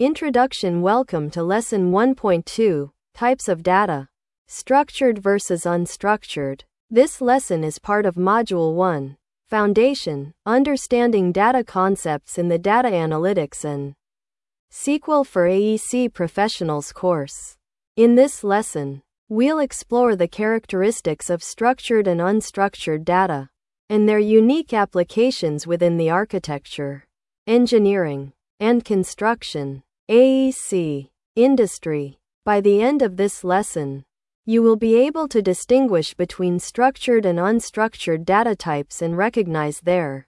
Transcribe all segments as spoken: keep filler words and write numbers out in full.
Introduction. Welcome to Lesson one point two, Types of Data. Structured versus Unstructured. This lesson is part of Module one, Foundation, Understanding Data Concepts in the Data Analytics and S Q L for A E C Professionals course. In this lesson, we'll explore the characteristics of structured and unstructured data, and their unique applications within the architecture, engineering, and construction, A E C, industry. By the end of this lesson, you will be able to distinguish between structured and unstructured data types and recognize their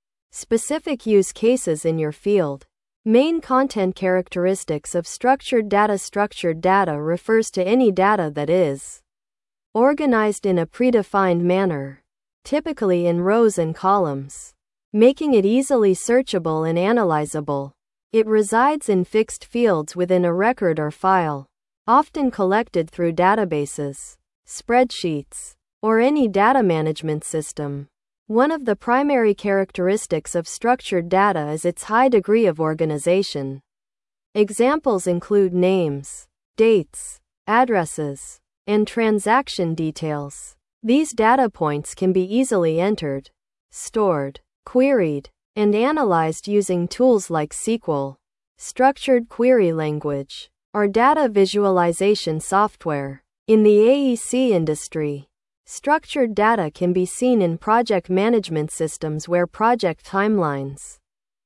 specific use cases in your field. Main content characteristics of structured data. Structured data refers to any data that is organized in a predefined manner, typically in rows and columns, making it easily searchable and analyzable. It resides in fixed fields within a record or file, often collected through databases, spreadsheets, or any data management system. One of the primary characteristics of structured data is its high degree of organization. Examples include names, dates, addresses, and transaction details. These data points can be easily entered, stored, queried, and analyzed using tools like S Q L, structured query language, or data visualization software. In the A E C industry, structured data can be seen in project management systems where project timelines,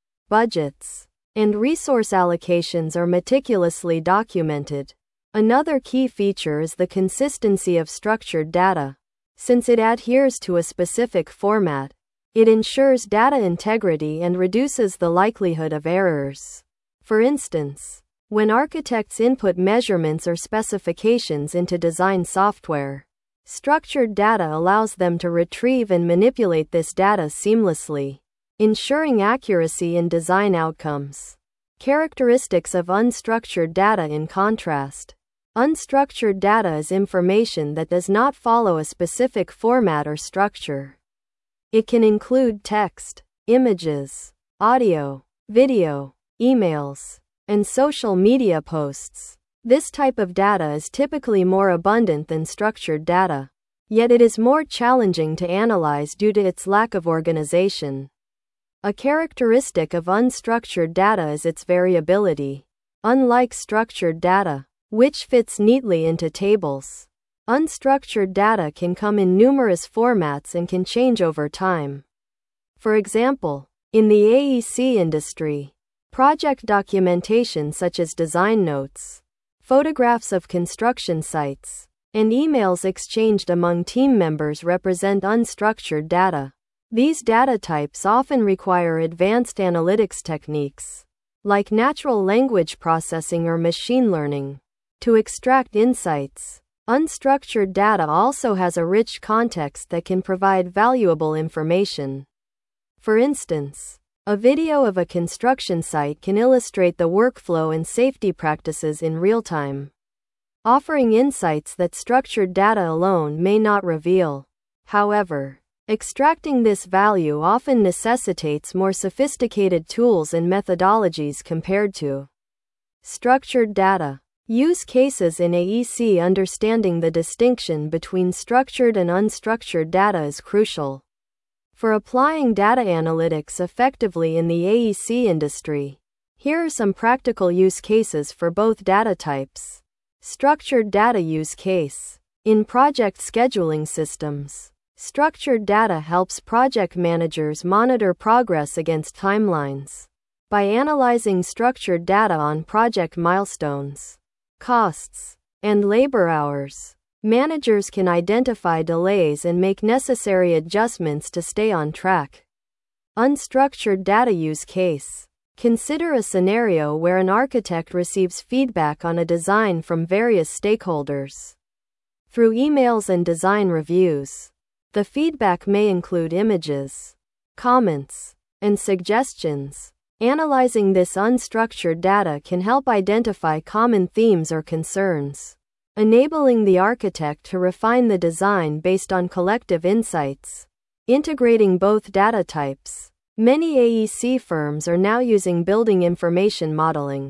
budgets, and resource allocations are meticulously documented. Another key feature is the consistency of structured data. Since it adheres to a specific format, it ensures data integrity and reduces the likelihood of errors. For instance, when architects input measurements or specifications into design software, structured data allows them to retrieve and manipulate this data seamlessly, ensuring accuracy in design outcomes. Characteristics of unstructured data. In contrast, unstructured data is information that does not follow a specific format or structure. It can include text, images, audio, video, emails, and social media posts. This type of data is typically more abundant than structured data, yet it is more challenging to analyze due to its lack of organization. A characteristic of unstructured data is its variability. Unlike structured data, which fits neatly into tables, unstructured data can come in numerous formats and can change over time. For example, in the A E C industry, project documentation such as design notes, photographs of construction sites, and emails exchanged among team members represent unstructured data. These data types often require advanced analytics techniques, like natural language processing or machine learning, to extract insights. Unstructured data also has a rich context that can provide valuable information. For instance, a video of a construction site can illustrate the workflow and safety practices in real time, offering insights that structured data alone may not reveal. However, extracting this value often necessitates more sophisticated tools and methodologies compared to structured data. Use cases in A E C. Understanding the distinction between structured and unstructured data is crucial for applying data analytics effectively in the A E C industry. Here are some practical use cases for both data types. Structured data use case. In project scheduling systems, structured data helps project managers monitor progress against timelines. By analyzing structured data on project milestones, costs, and labor hours, managers can identify delays and make necessary adjustments to stay on track. Unstructured data use case. Consider a scenario where an architect receives feedback on a design from various stakeholders. Through emails and design reviews, the feedback may include images, comments, and suggestions. Analyzing this unstructured data can help identify common themes or concerns, enabling the architect to refine the design based on collective insights. Integrating both data types. Many A E C firms are now using building information modeling,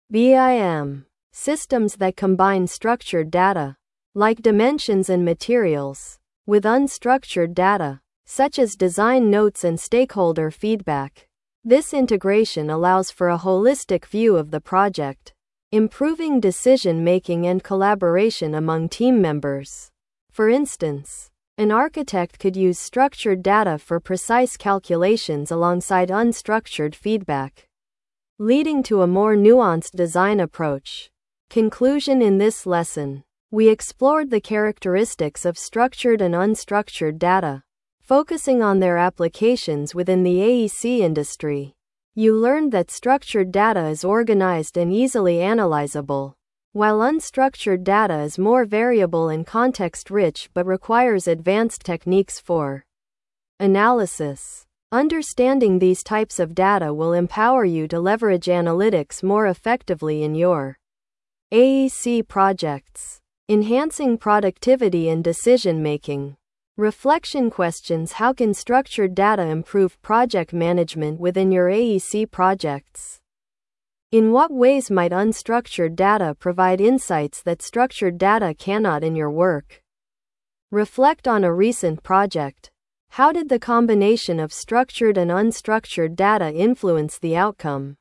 B I M. Systems that combine structured data, like dimensions and materials, with unstructured data, such as design notes and stakeholder feedback. This integration allows for a holistic view of the project, improving decision-making and collaboration among team members. For instance, an architect could use structured data for precise calculations alongside unstructured feedback, leading to a more nuanced design approach. Conclusion: in this lesson, we explored the characteristics of structured and unstructured data, focusing on their applications within the A E C industry. You learned that structured data is organized and easily analyzable, while unstructured data is more variable and context-rich but requires advanced techniques for analysis. Understanding these types of data will empower you to leverage analytics more effectively in your A E C projects, enhancing productivity and decision-making. Reflection questions: how can structured data improve project management within your A E C projects? In what ways might unstructured data provide insights that structured data cannot in your work? Reflect on a recent project. How did the combination of structured and unstructured data influence the outcome?